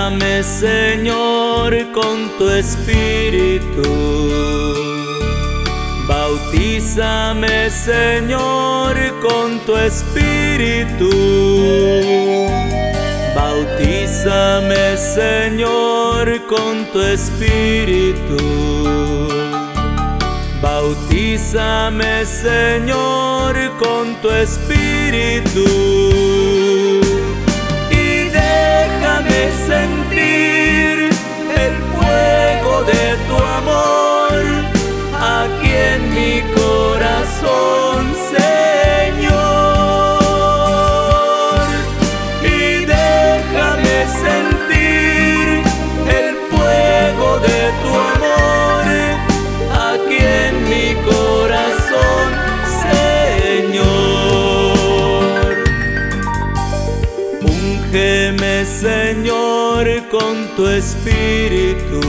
Bautízame, Señor, con tu Espíritu. Bautízame, Señor, con tu Espíritu. Bautízame, Señor, con tu Espíritu. Bautízame, Señor, con tu Espíritu. Y déjame sentir el fuego de tu amor aquí en mi corazón, Señor. Y déjame sentir el fuego de tu amor aquí en mi corazón, Señor. Úngeme, Señor, con tu Espíritu.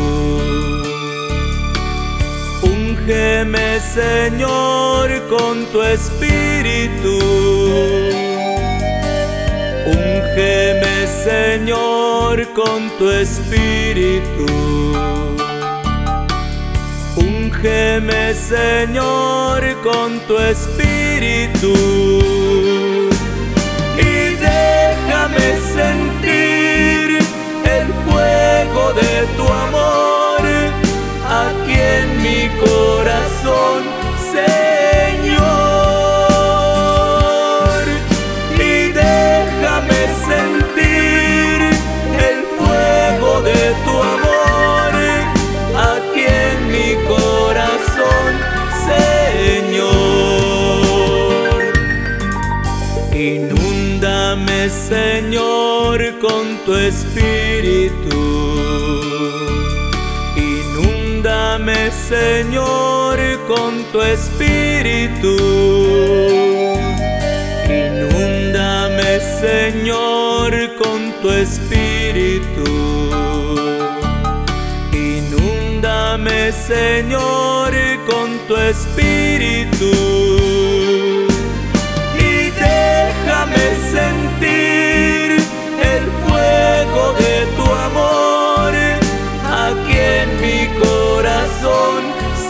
Úngeme, Señor, con tu Espíritu. Úngeme, Señor, con tu Espíritu. Úngeme, Señor, con tu Espíritu. Y déjame sentir el fuego de tu amor aquí en mi corazón, Señor. Y déjame sentir el fuego de tu amor aquí en mi corazón, Señor. Inúndame, Señor, con tu Espíritu. Inúndame, Señor, con tu Espíritu. Inúndame, Señor, con tu Espíritu. Inúndame, Señor, con tu Espíritu. Y déjame sentir el fuego de tu amor aquí en mi corazón,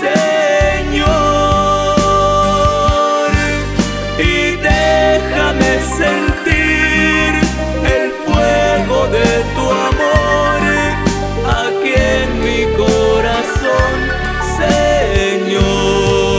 Señor. Y déjame sentir el fuego de tu amor aquí en mi corazón, Señor.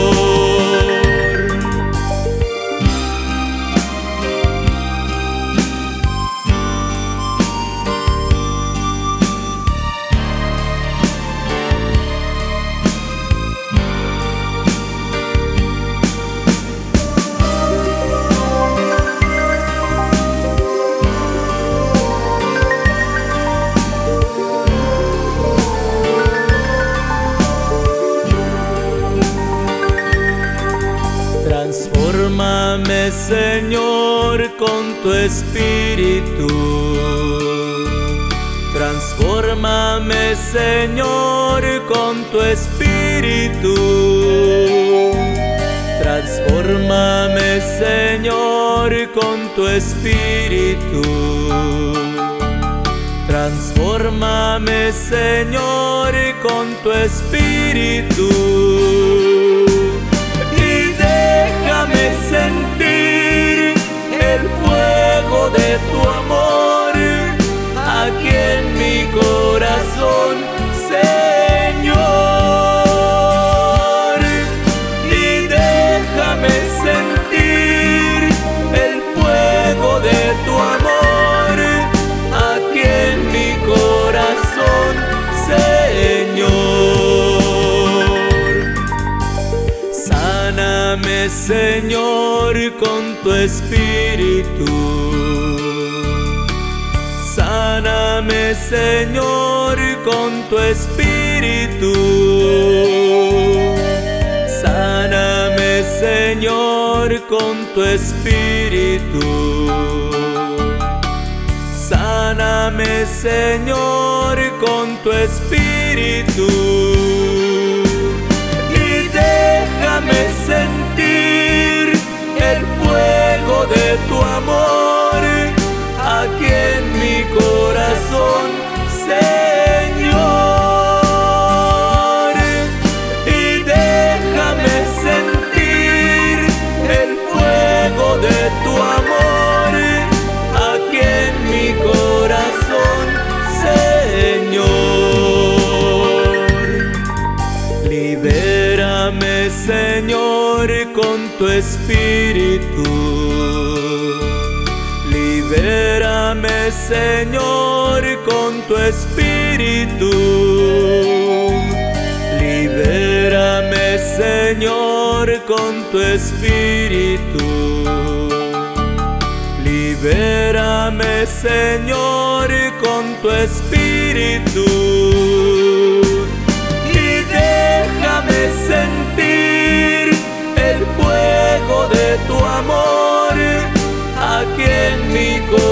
Transfórmame, Señor, con tu Espíritu. Transfórmame, Señor, con tu Espíritu. Transfórmame, Señor, con tu Espíritu. Transfórmame, Señor, con tu Espíritu. Déjame sentir el fuego de tu amor aquí en mi corazón, Señor. Y déjame sentir el fuego de tu amor aquí en mi corazón, Señor. Sáname, Señor, con tu Espíritu. Sáname, Señor, con tu Espíritu. Sáname, Señor, con tu Espíritu. Sáname, Señor, con tu Espíritu. Y déjame sentir el fuego de tu amor aquí en mi corazón, tu espíritu. Libérame, Señor, con tu espíritu. Libérame, Señor, con tu espíritu. Libérame, Señor, con tu espíritu. Y déjame sentir el fuego de tu amor aquí en mi corazón.